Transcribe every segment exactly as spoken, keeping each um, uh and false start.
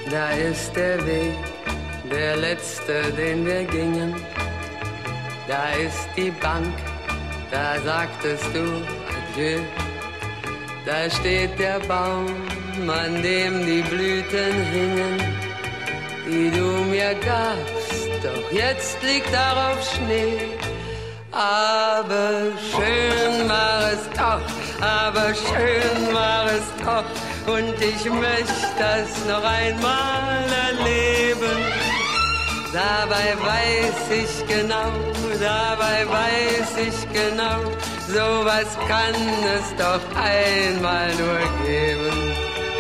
Da ist der Weg, der letzte, den wir gingen. Da ist die Bank, da sagtest du Adieu. Da steht der Baum, an dem die Blüten hingen, die du mir gabst, doch jetzt liegt darauf Schnee. Aber schön war es doch, aber schön war es doch, und ich möchte das noch einmal erleben. Dabei weiß ich genau, dabei weiß ich genau, sowas kann es doch einmal nur geben.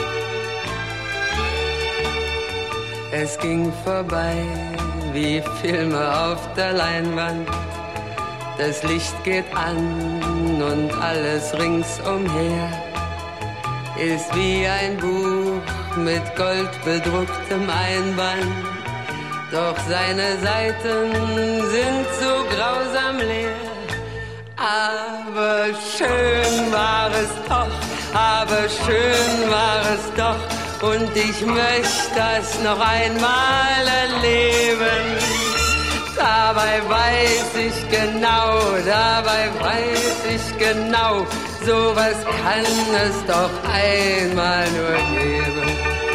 Es ging vorbei wie Filme auf der Leinwand. Das Licht geht an und alles ringsumher ist wie ein Buch mit goldbedrucktem Einband. Doch seine Seiten sind so grausam leer. Aber schön war es doch, aber schön war es doch, und ich möchte das noch einmal erleben. Dabei weiß ich genau, dabei weiß ich genau, sowas kann es doch einmal nur geben.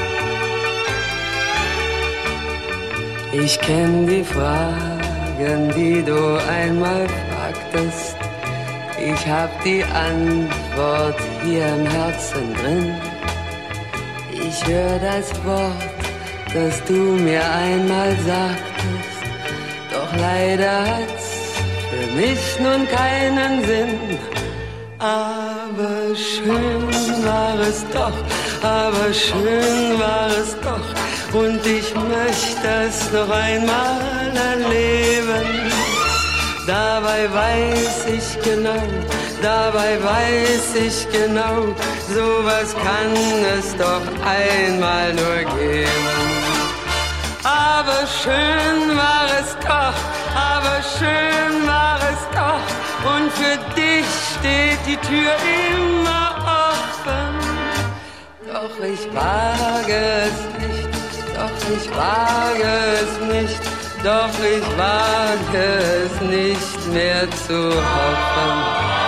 Ich kenn die Fragen, die du einmal fragtest. Ich hab die Antwort hier im Herzen drin. Ich hör das Wort, das du mir einmal sagtest. Doch leider hat's für mich nun keinen Sinn. Aber schön war es doch, aber schön war es doch, und ich möchte es noch einmal erleben. Dabei weiß ich genau, dabei weiß ich genau, sowas kann es doch einmal nur geben. Aber schön war es doch, aber schön war es doch, und für dich steht die Tür immer offen. Doch ich wage es nicht, doch ich wage es nicht, doch ich wage es nicht mehr zu hoffen.